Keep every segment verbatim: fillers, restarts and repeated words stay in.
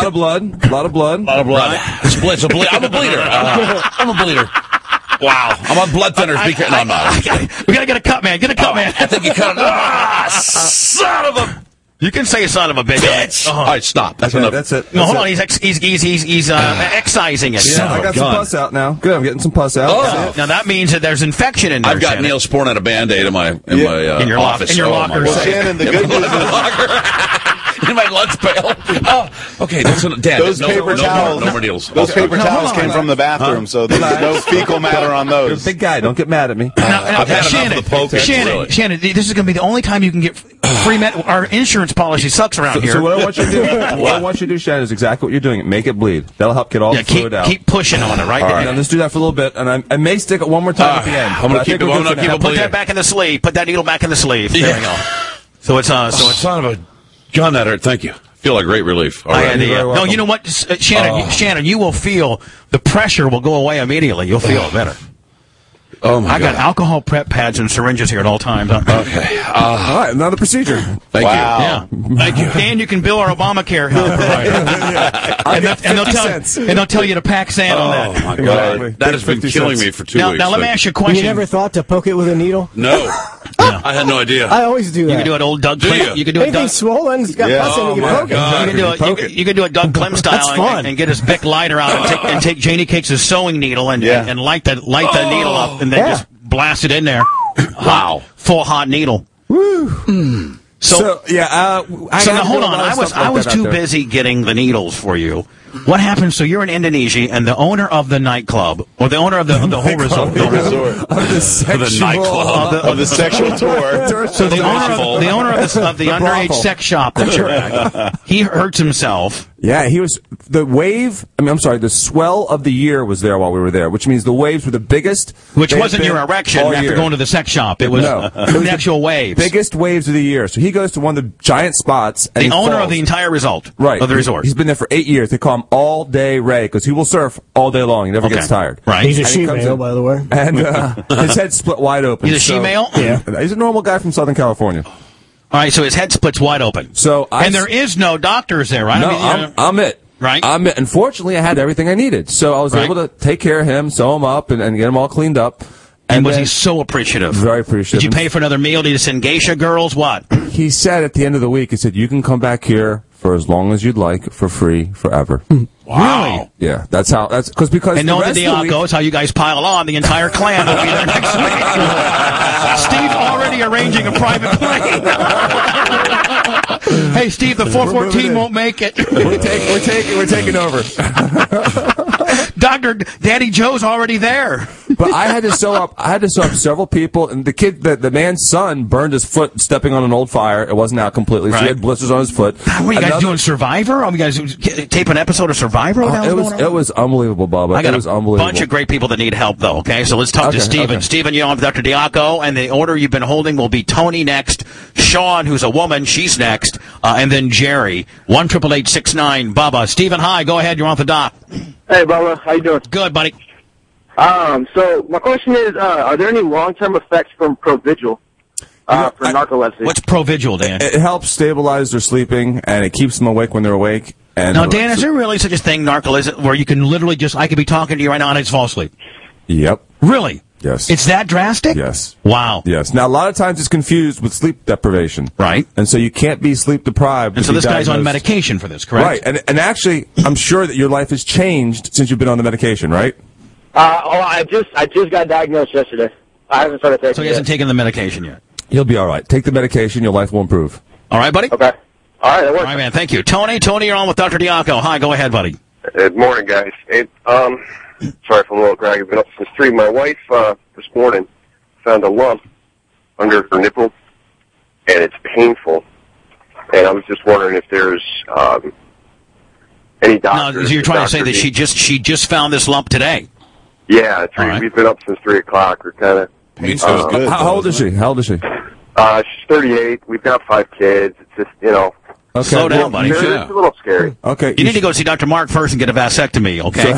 lot of blood. A lot of blood. A lot of blood. It's ble- it's a ble- I'm a bleeder. Uh, I'm a bleeder. Wow. I'm on blood thinners. Be careful. No, I'm not. I, I, I, we gotta get a cut, man. Get a cut, oh, man. I think you cut it. Ah, son of a... You can say son of a bitch. Bitch. Uh-huh. All right, stop. That's okay, enough. That's it. That's no, hold it. on. He's ex- he's he's he's, he's uh, excising it. Yeah, Son I of got a some gun. pus out now. Good. I'm getting some pus out. Oh. Now that means that there's infection in there. I've got Shannon. Neosporin and a Band-Aid in my in Yeah. my uh, in your office. locker. In your oh, locker. My Well, God. Shannon, the in good my news is locker. In my lunch pail. Oh, okay. That's an, Dan, those no, paper no, towels. No, no more deals. Those Okay. paper No, towels hold on. came from the bathroom, so there's no fecal matter on You're a those. big guy. Don't get mad at me. Now, now, I've had enough Shannon, of the poke. Shannon, Really. Shannon, this is going to be the only time you can get free med. Our insurance policy sucks around So, here. so what I want you to do, what I want you to do, Shannon, is exactly what you're doing. Make it bleed. That'll help get all yeah, the fluid keep out. keep pushing on it, right? All there. right, now let's do that for a little bit, and I, I may stick it one more time Uh, at the end. I'm gonna but I keep think it- we're I'm good gonna for keep now. it Put bleeding. that back in the sleeve. Put that needle back in the sleeve. There Yeah. we go. So it's uh, so Oh, it's. son of a gun, that hurt. Thank you. Feel like great relief. All I right. had the, You're uh, very no, welcome. you know what, S- uh, Shannon? You, Shannon, you will feel the pressure will go away immediately. You'll feel it better. Oh my I got God. alcohol prep pads and syringes here at all times. Okay. Uh, All right, another procedure. thank Wow. you. Yeah, thank you. And you can bill our Obamacare health provider, and, they'll, and, they'll tell, cents. and they'll tell you to pack sand on Oh that. my Exactly. God. That has been fifty killing cents. me for two Now, weeks. now let me Thank ask you a You question. never thought to poke it with a needle? No. I had no idea. I always do that. You can do it old Doug Do Klim. you? You can do it Anything Doug. swollen, it's got Yeah. pus in it, Oh, you my poke it. God. You can do it. You Poke can, it. you can do it Doug Klim style That's and, fun. and get his Bic lighter out and take, and take Janie Cakes' sewing needle and, Yeah. and, and light the light the needle up and then Yeah. just blast it in there. Wow. Full hot needle. So, So, yeah, uh, I so had now to do hold a on. lot of I was stuff like I was that out too there. busy getting the needles for you. What happened? So you're in Indonesia, and the owner of the nightclub, or the owner of the, of the whole resort, the, Resort. Of the sexual, nightclub. of the, Of the sexual tour. so the owner Awful. of, the owner of the, of the underage brothel. sex shop that you're at, he hurts himself. Yeah, he was the wave. I mean, I'm sorry, the swell of the year was there while we were there, which means the waves were the biggest. Which they've wasn't been your erection all after year. going to the sex shop. It was No. uh, the actual waves. biggest waves of the year. So he goes to one of the giant spots. And the he owner falls. of the entire resort, right of the resort. He's been there for eight years. They call him All Day Ray because he will surf all day long. He never Okay. gets tired. Right. He's a And he she comes male, in- by the way. And uh, his head split wide open. He's a so- she-male? Yeah. He's a normal guy from Southern California. All right, so his head splits wide open. So I and there is no doctors there, right? No, I mean, I'm, you know- I'm it. Right. I'm it. Unfortunately, I had everything I needed, so I was Right. able to take care of him, sew him up, and, and get him all cleaned up. and was then he so appreciative? Very appreciative. Did you pay for another meal? Did you send geisha girls? What? He said at the end of the week, he said, "You can come back here for as long as you'd like, for free, forever." Wow. Yeah, that's how. That's cause because And the knowing rest the of the week, Diaco is how you guys pile on. The entire clan will be there next week. Steve's already arranging a private plane. Hey, Steve, the four fourteen won't make it. we're, take, we're taking we're taking over. Doctor Daddy Joe's already there. But I had to sew up. I had to sew up several people, and the kid, the, the man's son, burned his foot stepping on an old fire. It wasn't out completely, so Right. he had blisters on his foot. What are you guys Another- doing, Survivor? Are you guys tape an episode of Survivor? What the Oh, hell's it was going on? it was unbelievable, Bubba. I got it was a unbelievable. bunch of great people that need help, though. Okay, so let's talk Okay, to Stephen. okay. Stephen, you're on with Doctor Diaco, and the order you've been holding will be Tony next, Sean, who's a woman, she's next, uh, and then Jerry. One triple eight six nine Bubba. Stephen, hi. Go ahead. You're on with the doc. Hey, Bubba, how you doing? Good, buddy. Um, so my question is, uh, are there any long-term effects from Provigil uh, for I- narcolepsy? What's Provigil, Dan? It helps stabilize their sleeping, and it keeps them awake when they're awake. And Now, Dan, is there really such a thing, narcolepsy, where you can literally just, I could be talking to you right now and I just fall asleep? Yep. Really? Yes. It's that drastic? Yes. Wow. Yes. Now, a lot of times it's confused with sleep deprivation. Right. And so you can't be sleep deprived. And to so be this guy's on diagnosed- medication for this, correct? Right. And and actually, I'm sure that your life has changed since you've been on the medication, right? Uh, oh, I just I just got diagnosed yesterday. I haven't started taking So he it hasn't yet. taken the medication yet. You'll be all right. Take the medication. Your life will improve. All right, buddy? Okay. All right, that All works. right, man. Thank you. Tony, Tony, you're on with Doctor Diaco. Hi, go ahead, buddy. Good morning, guys. It, um, sorry if I'm a little groggy. I've been up since three. My wife, uh, this morning found a lump under her nipple, and it's painful. And I was just wondering if there's, um, any Now, doctors. so you're trying to say doctor that she needs- just she just found this lump today. Yeah, three, All right. we've been up since three o'clock. We're kind of, Painful Uh, is good. How, how old is she? How old is she? uh, she's thirty-eight. We've got five kids. It's just, you know, Okay. Slow down, buddy. It's Yeah. a little scary. Okay. You need to go see Doctor Mark first and get a vasectomy, okay?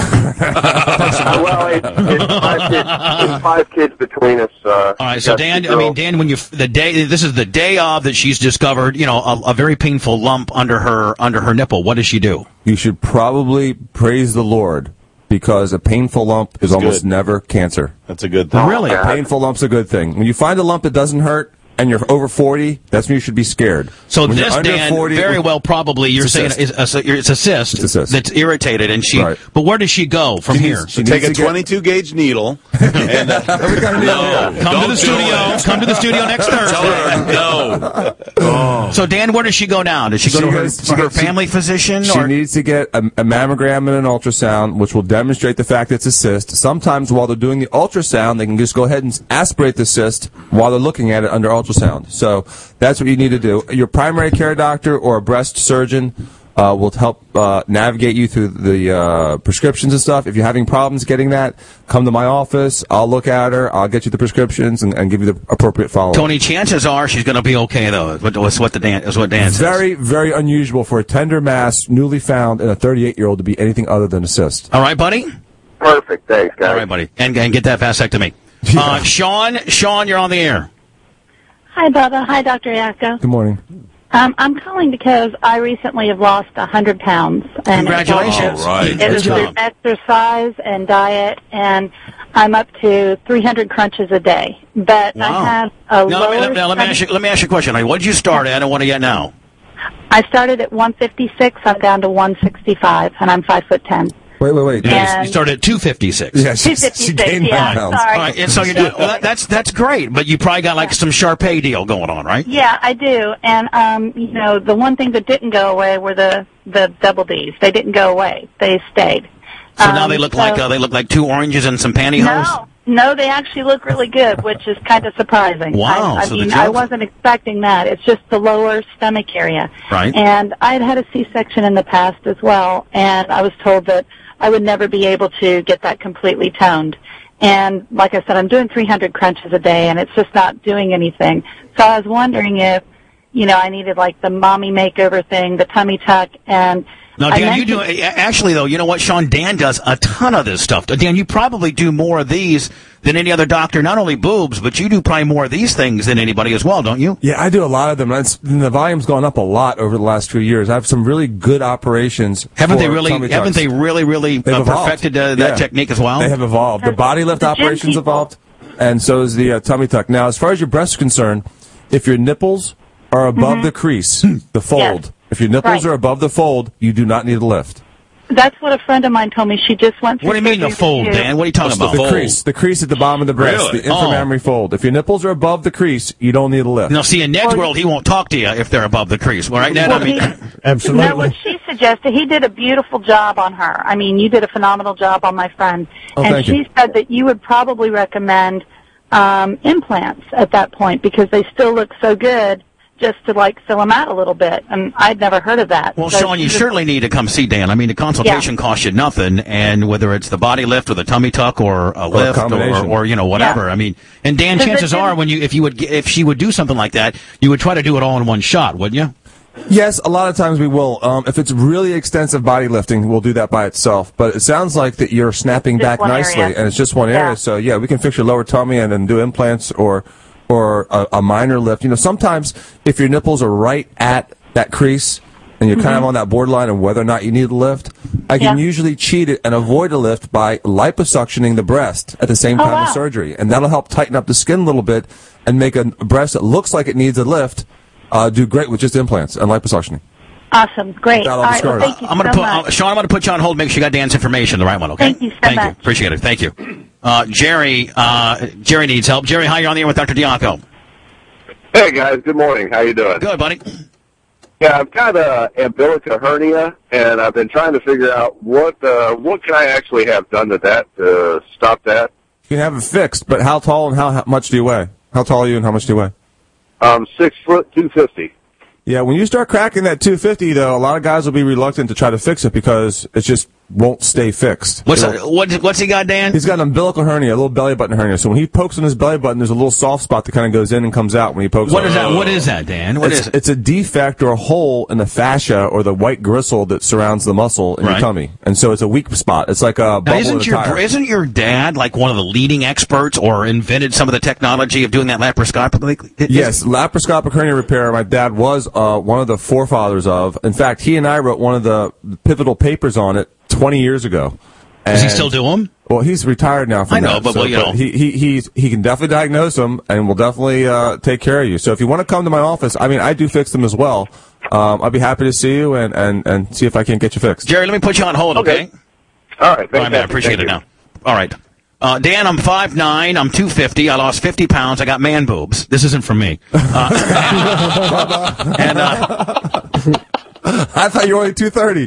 Uh, well, it's, it's, five kids, it's five kids between us. Uh, All right, so got Dan, two I mean, girls. Dan, when you the day this is the day of that she's discovered, you know, a, a very painful lump under her under her nipple. What does she do? You should probably praise the Lord because a painful lump is almost good. never cancer. That's a good thing. Really? A painful lump's a good thing. When you find a lump that doesn't hurt and you're over forty, that's when you should be scared. So When you're this, under Dan, forty, very well probably you're It's a saying cyst. is a, it's a cyst It's a cyst. that's irritated, and she. Right. But where does she go from She here? needs- she Take needs a to get- twenty-two gauge needle. And, uh, Every kind of needle. No. Come to Don't the do studio. it. Come to the studio next Tell Thursday. her no. So Dan, where does she go now? Does she go She to her, goes- she her goes- she- family physician? She or needs to get a, a mammogram and an ultrasound, which will demonstrate the fact that it's a cyst. Sometimes while they're doing the ultrasound, they can just go ahead and aspirate the cyst while they're looking at it under ultrasound. So that's what you need to do. Your primary care doctor or a breast surgeon uh, will help uh, navigate you through the uh, prescriptions and stuff. If you're having problems getting that, come to my office. I'll look at her. I'll get you the prescriptions and, and give you the appropriate follow-up. Tony, chances are she's going to be okay though. Is what, is what the Dan is what Dan says. Very, very unusual for a tender mass newly found in a thirty-eight-year-old to be anything other than a cyst. All right, buddy. Perfect. Thanks, guys. All right, buddy, and, and get that vasectomy. Uh, Sean, Sean, you're on the air. Hi, Bubba. Hi, Doctor Yacko. Good morning. Um, I'm calling because I recently have lost one hundred pounds. And Congratulations. All right. It Good was job. through exercise and diet, and I'm up to three hundred crunches a day. But Wow. I have a Now, lower let me, now, let me ask you. Let me ask you a question. What did you start at, and what are you at now? I started at one fifty-six. I'm down to one sixty-five, and I'm five foot ten. Wait, wait, wait. Yeah. You started at two fifty-six. Yeah, she, two she fifty-six, gained yeah, nine pounds. sorry. All right, and so you're doing, well, that, that's that's great, but you probably got like some Sharpay deal going on, right? Yeah, I do. And, um, you know, the one thing that didn't go away were the, the double Ds. They didn't go away. They stayed. So now Um, they look so- like uh, they look like two oranges and some pantyhose. No, no, they actually look really good, which is kind of surprising. Wow, I, I so the mean, joke- I wasn't expecting that. It's just the lower stomach area. Right. And I had had a C-section in the past as well, and I was told that I would never be able to get that completely toned. And like I said, I'm doing three hundred crunches a day, and it's just not doing anything. So I was wondering if, you know, I needed like the mommy makeover thing, the tummy tuck, and Now, I Dan, you do mentioned- actually though. You know what, Sean? Dan does a ton of this stuff. Dan, you probably do more of these than any other doctor. Not only boobs, but you do probably more of these things than anybody as well, don't you? Yeah, I do a lot of them. That's, the volume's gone up a lot over the last few years. I have some really good operations. Haven't for they really? tummy Haven't tucks. they really, really They've uh, evolved. perfected uh, that Yeah. technique as well? They have evolved. The body lift The gym operations people. evolved, and so is the uh, tummy tuck. Now, as far as your breast is concerned, if your nipples are above the crease, the fold, Yes. if your nipples Right. are above the fold, you do not need a lift. That's what a friend of mine told me. She just went through What do you mean the surgery fold, too. Dan? What are you talking What's the about? The fold? crease, the crease at the bottom of the breast, Really? the inframammary fold. If your nipples are above the crease, you don't need a lift. Now, see, in Ned's world, he won't talk to you if they're above the crease. All right, Ned? Well, I mean, he, Absolutely. no, what she suggested, he did a beautiful job on her. I mean, you did a phenomenal job on my friend. Oh, and thank she you. said that you would probably recommend um, implants at that point because they still look so good just to, like, fill them out a little bit. And I'd never heard of that. well, So Sean, you she was- certainly need to come see Dan. I mean, the consultation Yeah. costs you nothing, and whether it's the body lift or the tummy tuck or a lift or, combination. or you know whatever. Yeah. I mean, and Dan, Because chances it are didn't- when you if you would g- if she would do something like that, you would try to do it all in one shot, wouldn't you? Yes, a lot of times we will. Um, if it's really extensive body lifting, we'll do that by itself. But it sounds like that you're snapping Just back one nicely, area. and it's just one area. Yeah. So yeah, we can fix your lower tummy and then do implants or or a, a minor lift. You know, sometimes if your nipples are right at that crease and you're kind of on that borderline of whether or not you need a lift, I can Mm-hmm. Yeah. usually cheat it and avoid a lift by liposuctioning the breast at the same Oh, time wow. as surgery, and that'll help tighten up the skin a little bit and make a breast that looks like it needs a lift uh, do great with just implants and liposuctioning. Awesome. Great. Without all All the right. Well, scars. thank you I'm gonna so put much. uh, Sean. I'm gonna put you on hold. Make sure you got Dan's information, the right one. Okay. Thank you so Thank much. you. Appreciate it. Thank you. Uh, Jerry. Uh, Jerry needs help. Jerry, how are you on the air with Doctor Diaco? Hey, guys. Good morning. How you doing? Good, buddy. Yeah, I've got a umbilical hernia, and I've been trying to figure out what uh, what can I actually have done to that to stop that. You can have it fixed, but how tall and how, how much do you weigh? How tall are you and how much do you weigh? Um, six foot, two fifty. Yeah, when you start cracking that two fifty, though, a lot of guys will be reluctant to try to fix it because it's just won't stay fixed. What's It'll- that, what, what's he got, Dan? He's got an umbilical hernia, a little belly button hernia. So when he pokes on his belly button, there's a little soft spot that kind of goes in and comes out when he pokes. What on is it. that? What is that, Dan? What it's, is it? It's a defect or a hole in the fascia or the white gristle that surrounds the muscle in Right. your tummy, and so it's a weak spot. It's like a Now, bubble in isn't a your tire. isn't your dad like one of the leading experts or invented some of the technology of doing that laparoscopically? Is- Yes, laparoscopic hernia repair. My dad was uh, one of the forefathers of. In fact, he and I wrote one of the pivotal papers on it twenty years ago. Does he And- still do them? Well, he's retired now from I know, that, but, so- well, you know. he he he's, he can definitely diagnose them and will definitely uh, take care of you. So if you want to come to my office, I mean, I do fix them as well. Um, I'd be happy to see you and, and, and see if I can get you fixed. Jerry, let me put you on hold, okay? Okay. All right. All right, man, I appreciate it now. All right. Uh, Dan, I'm five nine, I'm two fifty, I lost fifty pounds, I got man boobs. This isn't from me. Uh, and, uh, I thought you were only two thirty.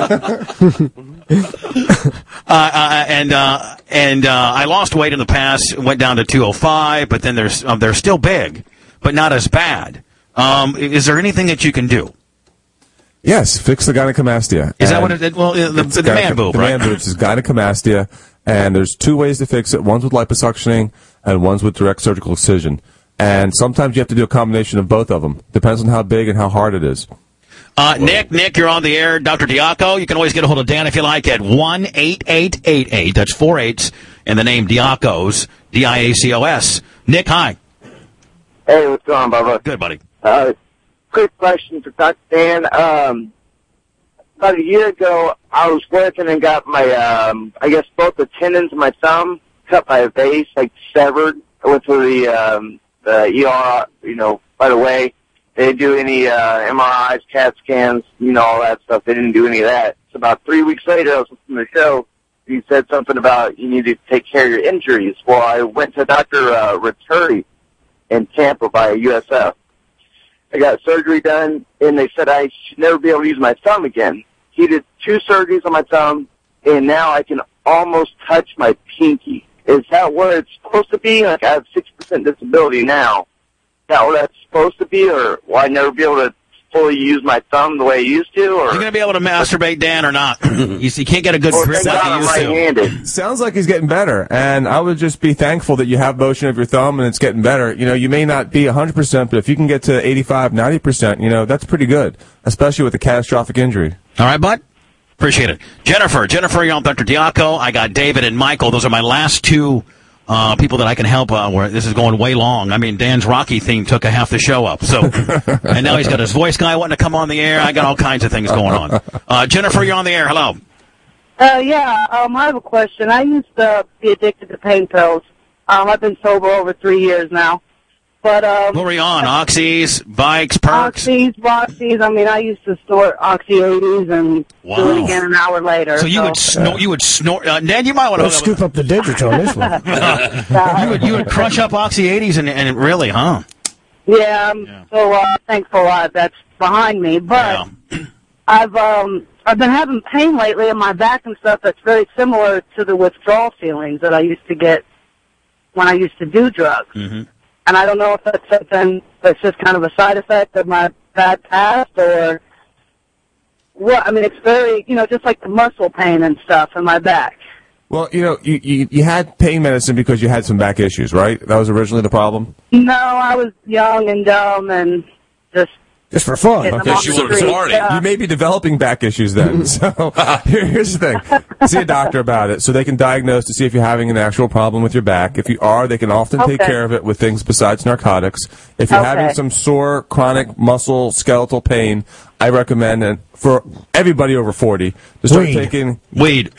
uh, uh, and, uh, and, uh, I lost weight in the past, went down to two oh five, but then there's, um, they're still big, but not as bad. Um, is there anything that you can do? Yes, fix the gynecomastia. Is that And what it, well, the, it's the, the man gyneco- boob, the right? man boobs is gynecomastia, and there's two ways to fix it. One's with liposuctioning, and one's with direct surgical excision. And sometimes you have to do a combination of both of them. Depends on how big and how hard it is. Uh, Nick, Nick, you're on the air. Doctor Diaco, you can always get a hold of Dan if you like at one eight eight eight eight. That's four eights and the name Diacos, D I A C O S. Nick, hi. Hey, what's going on, Bubba? Good, buddy. Uh, quick question for Doctor Dan. Um, about a year ago, I was working and got my, um, I guess both the tendons of my thumb cut by a vase, like severed. I went to the, um, the E R, you know, right away. They didn't do any, uh, M R Is, CAT scans, you know, all that stuff. They didn't do any of that. So about three weeks later, I was listening to the show. He said something about you need to take care of your injuries. Well, I went to Doctor uh, Ratturi in Tampa by U S F. I got surgery done, and they said I should never be able to use my thumb again. He did two surgeries on my thumb, and now I can almost touch my pinky. Is that what it's supposed to be? Like, I have six percent disability now. Is that what that's supposed to be, or will I never be able to fully use my thumb the way I used to? Or Are you going to be able to masturbate, Dan, or not? you, see, you can't get a good or grip thank like God you I'm used to. right-handed. Sounds like he's getting better, and I would just be thankful that you have motion of your thumb and it's getting better. You know, you may not be one hundred percent, but if you can get to eighty-five, ninety percent, you know, that's pretty good, especially with a catastrophic injury. All right, bud? Appreciate it. Jennifer, Jennifer, you're on Doctor Diaco. I got David and Michael. Those are my last two uh, people that I can help. Uh, where this is going way long. I mean, Dan's Rocky theme took a half the show up. So, and now he's got his voice guy wanting to come on the air. I got all kinds of things going on. Uh, Jennifer, you're on the air. Hello. Uh, yeah, um, I have a question. I used to be addicted to pain pills. Um, I've been sober over three years now. But, um... What were you on? Oxys, Bikes, Perks? Oxys, Voxies. I mean, I used to snort Oxy eighties and Wow. do it again an hour later. So you would snort, you would snort, uh, Dan, you might want to Let's scoop up the digits on this one. you would, you would crush up Oxy eighties and, and really, huh? Yeah, I'm so uh, thankful uh, that's behind me. But Yeah. I've um I've been having pain lately in my back and stuff that's very similar to the withdrawal feelings that I used to get when I used to do drugs. Mm-hmm. And I don't know if that's something that's just kind of a side effect of my bad past or what. I mean, it's very, you know, just like the muscle pain and stuff in my back. Well, you know, you, you, you had pain medicine because you had some back issues, right? That was originally the problem? No, I was young and dumb and just... Just for fun. hitting them Okay, off she the was street. smarty. Yeah. You may be developing back issues then. So here, here's the thing. See a doctor about it so they can diagnose to see if you're having an actual problem with your back. If you are, they can often take Okay. care of it with things besides narcotics. If you're Okay. having some sore, chronic muscle, skeletal pain, I recommend, and for everybody over forty, to start Weed. taking Weed.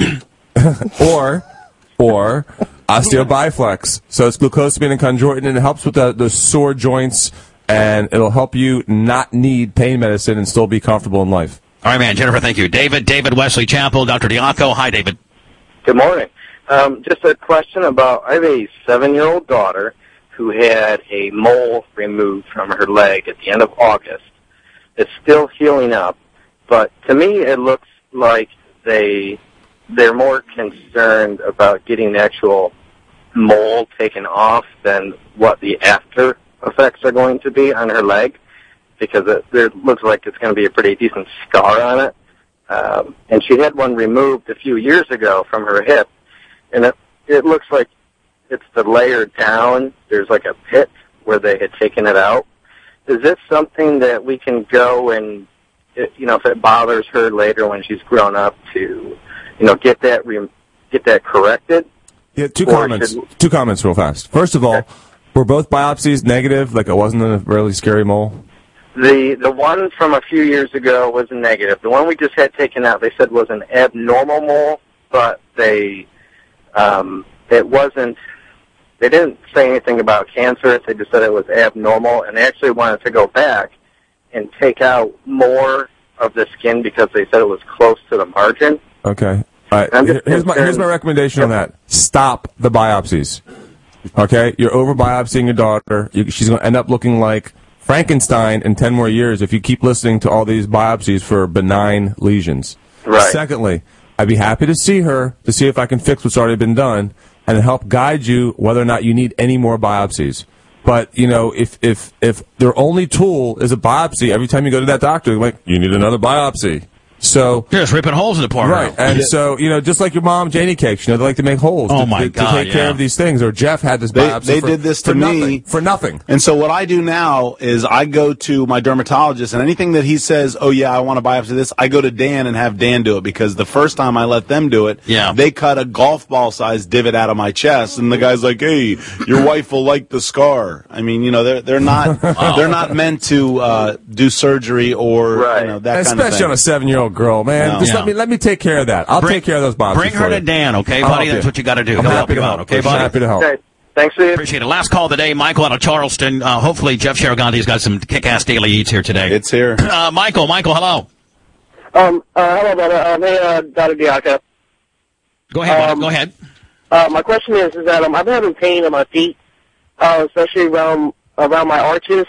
or or osteobiflex. So it's glucosamine and chondroitin, and it helps with the, the sore joints, and it'll help you not need pain medicine and still be comfortable in life. All right, man. Jennifer, thank you. David, David Wesley Chapel, Doctor Diaco. Hi, David. Good morning. Um, just a question about, I have a seven-year-old daughter who had a mole removed from her leg at the end of August. It's still healing up, but to me it looks like they, they're more concerned about getting the actual mole taken off than what the after effects are going to be on her leg, because it, it looks like it's going to be a pretty decent scar on it. um, and she had one removed a few years ago from her hip, and it it looks like it's the layer down. There's like a pit where they had taken it out. Is this something that we can go and, you know, if it bothers her later when she's grown up, to, you know, get that re- get that corrected? Yeah, two Or comments. should- Two comments real fast. First of all, were both biopsies negative? Like it wasn't a really scary mole? The the one from a few years ago was a negative. The one we just had taken out, they said was an abnormal mole, but they um, it wasn't. They didn't say anything about cancer. They just said it was abnormal, and they actually wanted to go back and take out more of the skin because they said it was close to the margin. Okay. All right. I'm just Here's my, here's my concerned- recommendation on that. Stop the biopsies. Okay? You're over biopsying your daughter. You, she's going to end up looking like Frankenstein in ten more years if you keep listening to all these biopsies for benign lesions. Right. Secondly, I'd be happy to see her to see if I can fix what's already been done and help guide you whether or not you need any more biopsies. But, you know, if, if, if their only tool is a biopsy, every time you go to that doctor, they're like, you need another biopsy. So You're just ripping holes in the poor right, girl. and so you know, just like your mom, Janie Cakes, you know, they like to make holes. Oh, to, my to, God, to take care yeah. of these things. Or Jeff had this They, biopsy. they for, did this for to me nothing, for nothing. And so what I do now is I go to my dermatologist, and anything that he says, oh yeah, I want to biopsy this, I go to Dan and have Dan do it, because the first time I let them do it, Yeah. they cut a golf ball sized divot out of my chest, and the guy's like, hey, your wife will like the scar. I mean, you know, they're they're not they're not meant to uh, do surgery or Right. you know that kind of Especially thing. on a seven-year-old girl, man. No. Just Yeah. let me let me take care of that. I'll Bring- take care of those biopsies. Bring her for to you. Dan, okay, I'll buddy? help That's you. what you got to do. I'm He'll help happy you to out, help. okay, I'm buddy? happy to help. Okay. Thanks, Steve. Appreciate it. Last call today, Michael out of Charleston. Uh, hopefully, Jeff Sherriganti's got some kick-ass daily eats here today. It's here. Uh, Michael, Michael, hello. Um, uh, hello, brother. Um, hey, uh, Doctor Diaco. Go ahead, buddy. Um, Go ahead. Uh, my question is, is that um, I've been having pain in my feet, uh, especially around around my arches,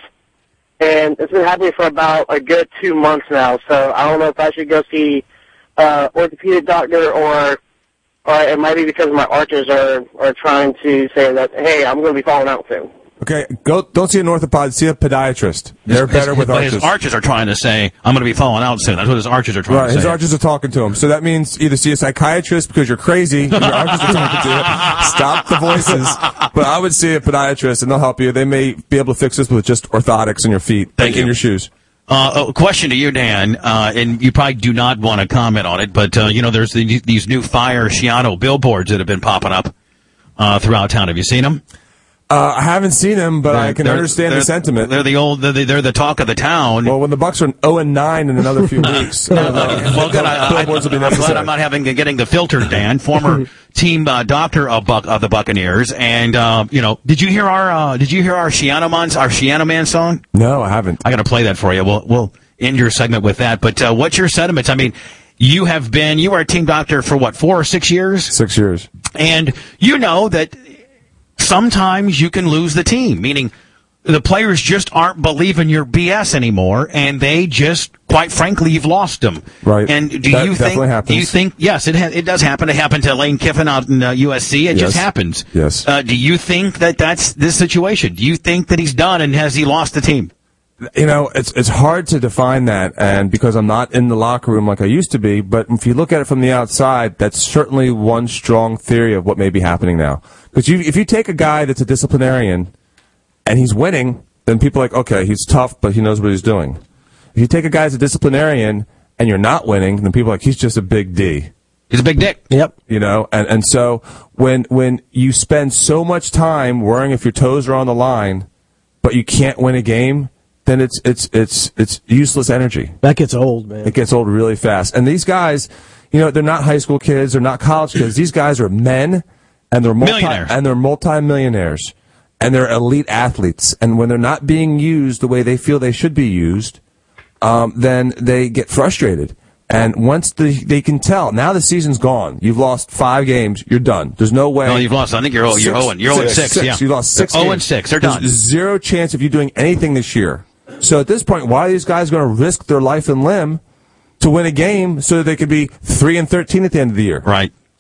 and it's been happening for about a good two months now. So I don't know if I should go see uh, orthopedic doctor, or or it might be because my arches are are trying to say that, hey, I'm going to be falling out soon. Okay, go. Don't see an orthopod. See a podiatrist. They're His- better with but arches. His arches are trying to say, I'm going to be falling out soon. That's what his arches are trying Right, to his say. arches are talking to him. So that means either see a psychiatrist because you're crazy, and your arches are talking to you. Stop the voices. But I would see a podiatrist, and they'll help you. They may be able to fix this with just orthotics in your feet, Thank like in you. your shoes. Uh, a question to you, Dan, uh, and you probably do not want to comment on it, but, uh, you know, there's the, these new Fire Shiano billboards that have been popping up uh, throughout town. Have you seen them? Uh, I haven't seen him, but I can They're- understand they're- the sentiment. They're the old, they're the, they're the talk of the town. Well, when the Bucks are zero and nine in another few weeks, uh, well, good. I, I, billboards will be I'm glad necessary. I'm not having getting the filter, Dan, former team uh, doctor of, Buck, of the Buccaneers, and uh, you know, did you hear our uh, did you hear our Shiano Man our Shiano Man song? No, I haven't. I got to play that for you. We'll we'll end your segment with that. But uh, what's your sentiments? I mean, you have been you were a team doctor for what, four or six years, Six years. and you know that sometimes you can lose the team, meaning the players just aren't believing your B S anymore, and they just, quite frankly, you've lost them. Right. And do That you definitely think? happens. Do you think? Yes, it ha- it does happen. It happened to Lane Kiffin out in uh, U S C. It just Yes. happens. Yes. Uh, do you think that that's this situation? Do you think that he's done, and has he lost the team? You know, it's it's hard to define that, and because I'm not in the locker room like I used to be, but if you look at it from the outside, that's certainly one strong theory of what may be happening now. Because you, if you take a guy that's a disciplinarian and he's winning, then people are like, okay, he's tough, but he knows what he's doing. If you take a guy that's a disciplinarian and you're not winning, then people are like, he's just a big D. He's a big dick. Yep. You know, and, and so when when you spend so much time worrying if your toes are on the line, but you can't win a game, then it's it's it's it's useless energy. That gets old, man. It gets old really fast. And these guys, you know, they're not high school kids, they're not college kids. These guys are men, and they're multi Millionaires. and they're multi-millionaires, and they're elite athletes. And when they're not being used the way they feel they should be used, um, then they get frustrated. And once the, they can tell, now the season's gone. You've lost five games. You're done. There's no way. No, you've lost. I think you're oh, you're Six- Owen. You're Owen six. six. Yeah, You lost six. Owen games. six. They're There's done. zero chance of you doing anything this year. So at this point, why are these guys going to risk their life and limb to win a game so that they could be three and thirteen at the end of the year? Right.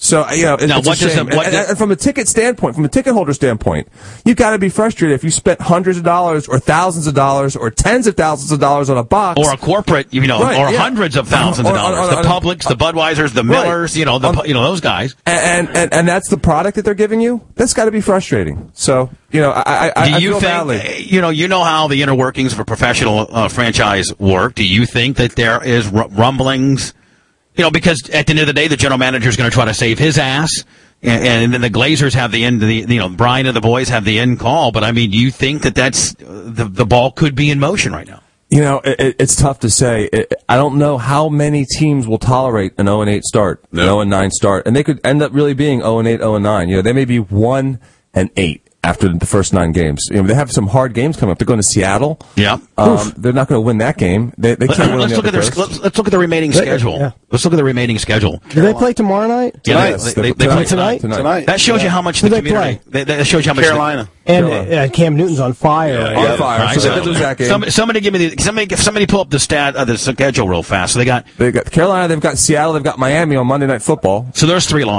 So, you know, it, Now, it's what a does shame. the- what and, does- and from a ticket standpoint, from a ticket holder standpoint, you've got to be frustrated if you spent hundreds of dollars or thousands of dollars or tens of thousands of dollars on a box. Or a corporate, you know, Right, or yeah. hundreds of thousands On- of on- dollars. on- the on- Publix, the Budweisers, the Right. Millers, you know, the, On- you know, those guys. and, and, and that's the product that they're giving you. That's got to be frustrating. So, you know, I, I, Do I you feel think, badly. you know, you know how the inner workings of a professional uh, franchise work. Do you think that there is r- rumblings, you know, because at the end of the day, the general manager is going to try to save his ass, and, and then the Glazers have the end, the, you know, Brian and the boys have the end call. But I mean, do you think that that's, uh, the, the ball could be in motion right now? You know, it, it, it's tough to say. It, I don't know how many teams will tolerate an oh and eight start, an oh and nine start, and they could end up really being oh and eight, oh and nine. You know, they may be one and eight after the first nine games. You know, they have some hard games coming up. They're going to Seattle. Yeah. Um, they're not going to win that game. They, they Let, can't win let's the look at other their, first. let's, let's look at the remaining They- schedule. yeah. Let's look at the remaining schedule. Do they play tomorrow night? Yeah, Tonight. they, they, they Tonight. play tonight. Tonight? Tonight. That shows you how much Who the they community. That, that shows you how much Carolina. And the, uh, Cam Newton's on fire. On right? fire. Right, So they so- could lose that game. Somebody, somebody give me the somebody somebody pull up the stat uh, the schedule real fast. So they got They got Carolina. They've got Seattle. They've got Miami on Monday Night Football. so there's three losses.